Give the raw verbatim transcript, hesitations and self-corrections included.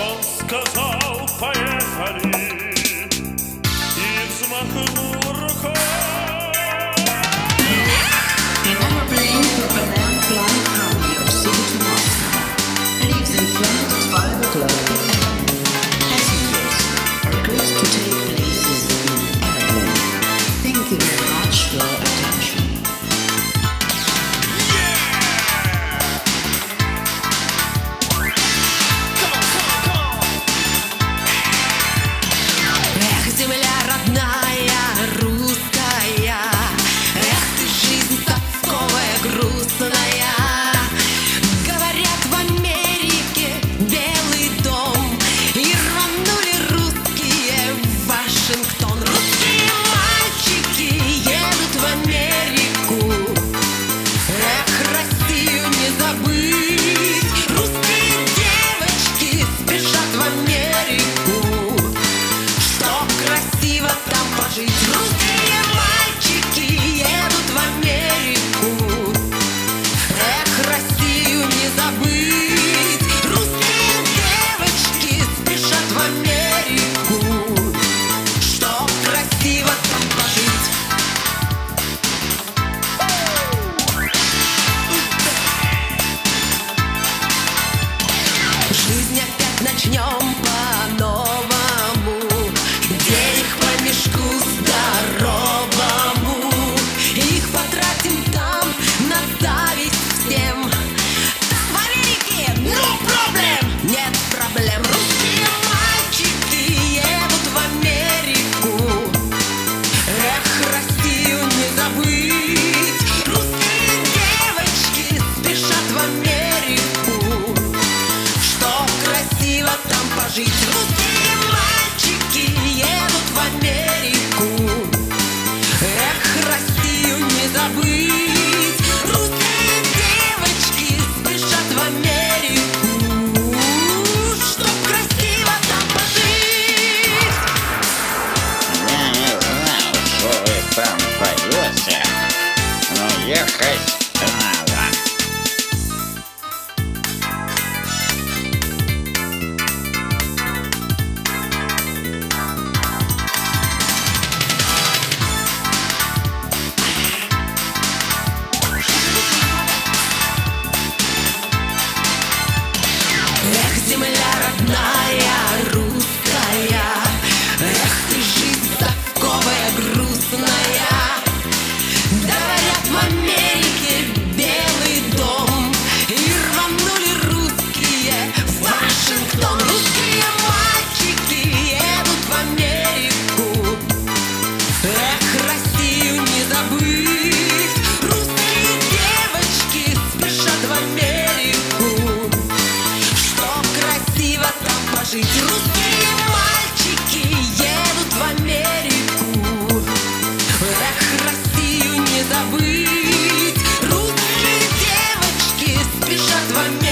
Он сказал: поехали, и взмахнул рукой. An airplane propellant flying from New York City to Moscow leaves in front at five o'clock a.m. Passengers are requested to take places in the airplane. Thank you very much for your attention. Эх, земля родная, русская, эх, ты жизнь совковая, грустная. Говорят, в Америке Белый дом, и рванули русские в Вашингтон. Русские мальчики едут в Америку, эх, Россию не забыть. Русские девочки спешат в Америку, чтоб красиво там пожить. Русские мальчики едут в Америку, эх, Россию не забыть. Русские девочки спешат в Америку, чтоб красиво там пожить. Жизнь опять начнем по-новому, денег по мешку здоровому, их потратим там на зависть всем. Там в Америке no problem, нет проблем. Русские мальчики едут в Америку, эх, Россию не забыть. Русские девочки спешат в Америку, чтоб красиво там пожить. Русские мальчики едут в Америку, эх, Россию не забыть. Русские девочки спешат в Америку, чтоб красиво там пожить. Я не знал, что вы там поете, но ехать надо. Эх, земля родная, русская, эх, ты жизнь совковая, грустная. Говорят, в Америке Белый дом, и рванули русские в Вашингтон. Русские мальчики едут в Америку, эх, Россию не забыть. Русские девочки спешат в Америку, чтоб красиво там пожить. Русские мальчики едут в Америку, эх, Россию не забыть. Русские девочки спешат в Америку,